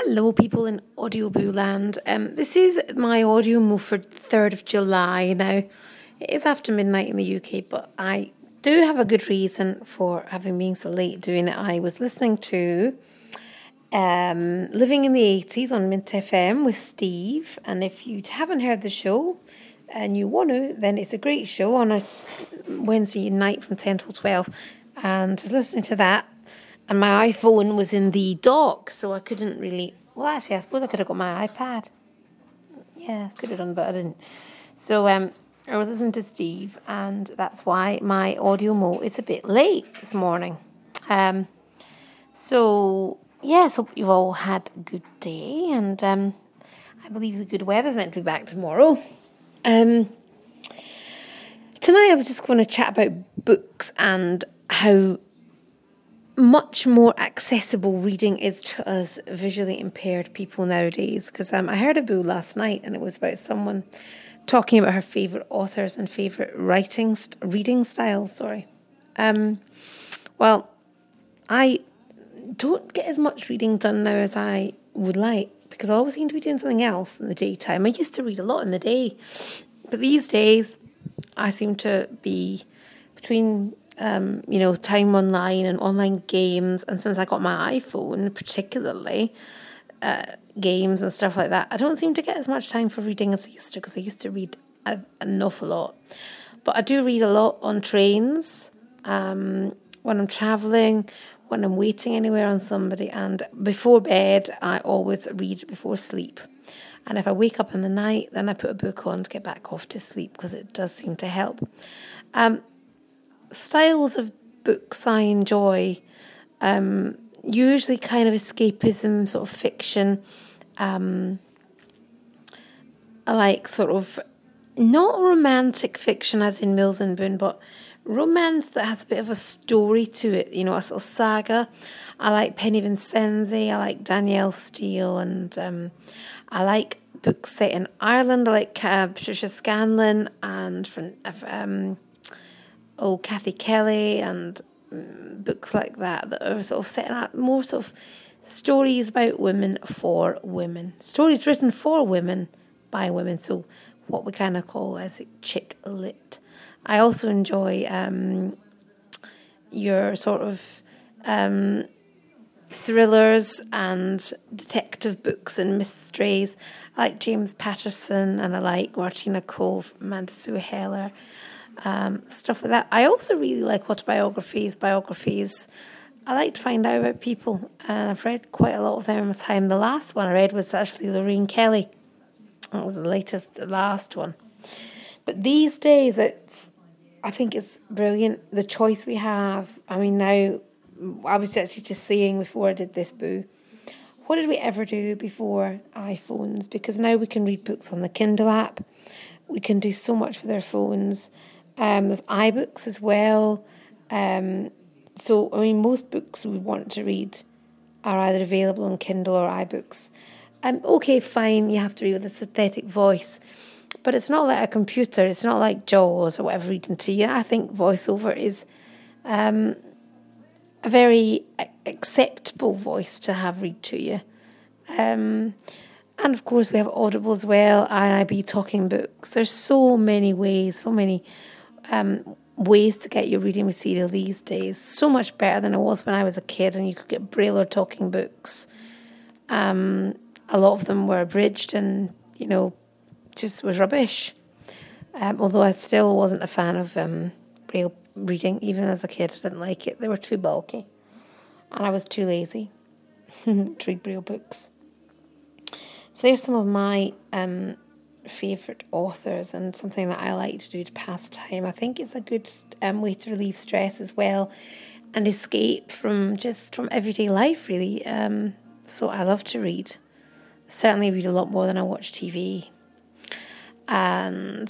Hello, people in Audioboo land. This is my audio move for 3rd of July. Now, it is after midnight in the UK, but I do have a good reason for having been so late doing it. I was listening to Living in the 80s on Mint FM with Steve, and if you haven't heard the show and you want to, then it's a great show on a Wednesday night from 10 till 12, and I was listening to that. And my iPhone was in the dock, so I couldn't really... Well, actually, I suppose I could have got my iPad. Yeah, could have done, but I didn't. So I was listening to Steve, and that's why my audio mo is a bit late this morning. So hope you've all had a good day, and I believe the good weather's meant to be back tomorrow. Tonight I was just going to chat about books and how much more accessible reading is to us visually impaired people nowadays, because I heard a boo last night, and it was about someone talking about her favourite authors and favourite reading styles. Well, I don't get as much reading done now as I would like, because I always seem to be doing something else in the daytime. I used to read a lot in the day, but these days I seem to be between time online and online games, and since I got my iPhone, particularly games and stuff like that, I don't seem to get as much time for reading as I used to, because I used to read an awful lot. But I do read a lot on trains, when I'm travelling, when I'm waiting anywhere on somebody, and before bed I always read before sleep. And if I wake up in the night, then I put a book on to get back off to sleep, because it does seem to help. Styles of books I enjoy, usually kind of escapism, sort of fiction. I like sort of not romantic fiction as in Mills and Boon, but romance that has a bit of a story to it, a sort of saga. I like Penny Vincenzi, I like Danielle Steele, and I like books set in Ireland. I like Patricia Scanlon and Kathy Kelly, and books like that are sort of setting up more sort of stories about women for women. Stories written for women by women, so what we kind of call as chick lit. I also enjoy your sort of thrillers and detective books and mysteries. I like James Patterson, and I like Martina Cove, Amanda Sue Heller. Stuff like that. I also really like biographies. I like to find out about people, and I've read quite a lot of them in my time. The last one I read was actually Lorraine Kelly. That was the last one. But these days, I think it's brilliant, the choice we have. I mean, now, I was actually just saying before I did this boo, what did we ever do before iPhones? Because now we can read books on the Kindle app. We can do so much with our phones. There's iBooks as well. Most books we want to read are either available on Kindle or iBooks. Okay, fine, you have to read with a synthetic voice, but it's not like a computer. It's not like Jaws or whatever reading to you. I think voiceover is a very acceptable voice to have read to you. And of course we have Audible as well, IIB Talking Books. There's so many ways, ways to get your reading material these days. So much better than it was when I was a kid, and you could get Braille or talking books. A lot of them were abridged and, just was rubbish. Although I still wasn't a fan of Braille reading. Even as a kid, I didn't like it. They were too bulky, and I was too lazy to read Braille books. So there's some of my favourite authors, and something that I like to do to pass time. I think it's a good way to relieve stress as well, and escape from everyday life, really. So I love to read. I certainly read a lot more than I watch TV. And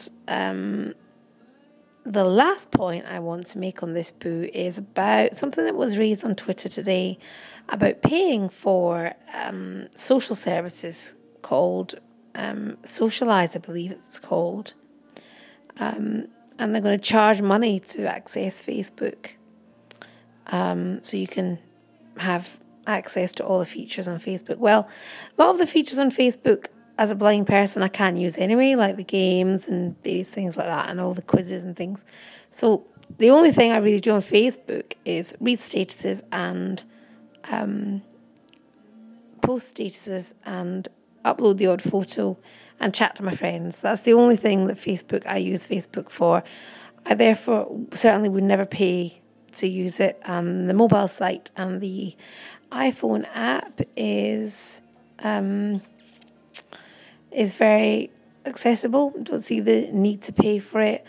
the last point I want to make on this boo is about something that was raised on Twitter today about paying for social services called Socialise, I believe it's called. And they're going to charge money to access Facebook. So you can have access to all the features on Facebook. Well, a lot of the features on Facebook, as a blind person, I can't use anyway, like the games and various things like that and all the quizzes and things. So the only thing I really do on Facebook is read statuses and post statuses and upload the odd photo and chat to my friends. That's the only thing that I use Facebook for. I therefore certainly would never pay to use it. The mobile site and the iPhone app is very accessible. Don't see the need to pay for it.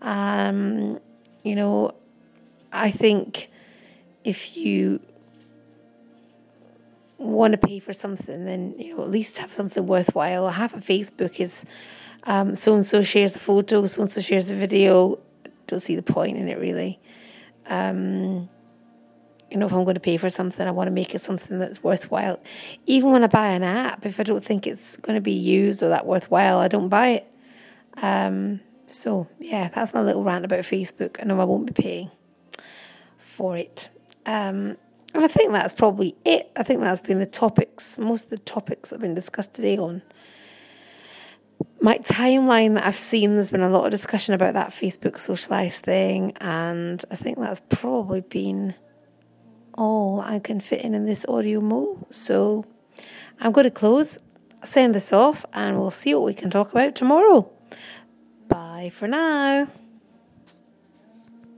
I think if you want to pay for something, then at least have something worthwhile. Half of Facebook is so and so shares a photo, so and so shares a video. Don't see the point in it really. If I'm going to pay for something, I want to make it something that's worthwhile. Even when I buy an app, if I don't think it's going to be used or that worthwhile, I don't buy it. So yeah, that's my little rant about Facebook. I know I won't be paying for it. And I think that's probably it. I think that's been most of the topics that have been discussed today on my timeline that I've seen. There's been a lot of discussion about that Facebook socialise thing, and I think that's probably been all I can fit in this audio mo. So I'm going to send this off, and we'll see what we can talk about tomorrow. Bye for now.